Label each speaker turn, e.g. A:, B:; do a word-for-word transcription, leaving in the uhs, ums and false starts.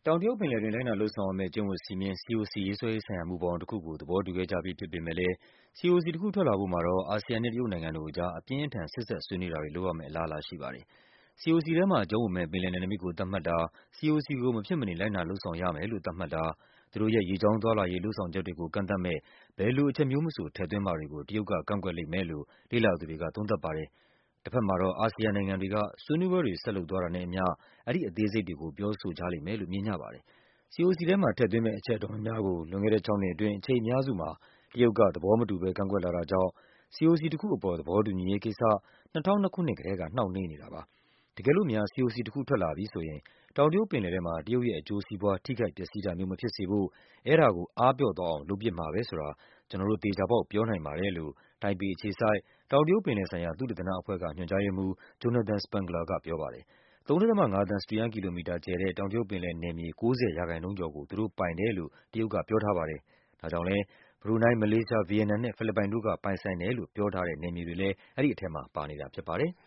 A: တောင်တရုတ်ပင်လယ်တွင်း လိုက်နာလုပ်ဆောင်ရမယ့် ကျင့်ဝတ်စည်းမျဉ်း စီ အို စီ ရေးဆွဲရေးဆိုင်ရာ မူဘောင်တခုကို သဘောတူခဲ့ကြပြီးဖြစ်ပေမယ့်လည်း စီ အို စီ တခုထွက်လာဖို့မှာတော့ အာဆီယံနဲ့ တရုတ်နိုင်ငံတို့ကြား အပြင်းအထန် စေ့စပ်ဆွေးနွေးတာတွေ လုပ်ရမယ့် အလားအလာရှိပါတယ်။ စီ အို စီ ထဲမှာ အကျုံးဝင်မယ့် ပင်လယ်နယ်နိမိတ်ကို သတ်မှတ်တာ၊ စီ အို စီ ကို မဖြစ်မနေ လိုက်နာလုပ်ဆောင်ရမယ်လို့ သတ်မှတ်တာ၊ သူတို့ရဲ့ ရေကြောင်းသွားလာရေး လုပ်ဆောင်ချက်တွေကို ကန့်သတ်မယ့် ဘယ်လိုအချက်မျိုးမဆို ထည့်သွင်းမှာတွေကို တရုတ်က ကန့်ကွက်လိမ့်မယ်လို့ လေ့လာသူတွေက သုံးသပ်ပါတယ်။ တဘက်မှာတော့ အာဆီယံနိုင်ငံတွေက ဆွေးနွေးပွဲတွေ ဆက်လုပ်သွားတာနဲ့အမျှ အဲဒီအသေးစိတ်တွေကို ပြောဆိုကြလိမ့်မယ်လို့ မြင်ကြပါတယ်။ စီ အို စီ ထဲမှာ ထည့်သွင်းမယ့် အချက်အတော်များများကို လွန်ခဲ့တဲ့ခြောက်နှစ်အတွင်း အချိန်အများစုမှာ တရုတ်က သဘောမတူဘဲ ကန့်ကွက်လာတာကြောင့် စီ အို စီ တခုအပေါ် သဘောတူညီရေးကိစ္စ ၂၀၀၂ ခုနှစ်ကတည်းက နှောင့်နှေးနေတာပါ။ တကယ်လို့များ စီ အို စီ တခုထွက်လာပြီဆိုရင် တောင်တရုတ်ပင်လယ်ထဲမှာ တရုတ်ရဲ့ အကျိုးစီးပွား ထိခိုက်ပျက်စီးတာမျိုး မဖြစ်စေဖို့ အဲဒါကို အားပျော့သွားအောင် လုပ်ပစ်မှာပဲဆိုတာ ကျနော်တို့ သေချာပေါက် ပြောနိုင်ပါတယ်လို့ တိုင်ပေအခြေစိုက် တောင်တရုတ်ပင်လယ်ဆိုင်ရာ သုတေသနအဖွဲ့က ညွှန်ကြားရေးမှူး Jonathan Spangler ကပြောပါတယ်။ ၃.၅ သန်း စတုရန်းကီလိုမီတာကျယ်တဲ့ တောင်တရုတ်ပင်လယ်နယ်မြေ ၉၀% ကျော်ကို သူတို့ပိုင်တယ်လို့ တရုတ်ကပြောထားပါတယ်။ ဒါကြောင့်လည်း ဘရူနိုင်း၊ မလေးရှား၊ ဗီယက်နမ်နဲ့ ဖိလစ်ပိုင်တို့က ပိုင်ဆိုင်တယ်လို့ ပြောထားတဲ့ နယ်မြေတွေလည်း အဲဒီထဲမှာ ပါနေတာဖြစ်ပါတယ်။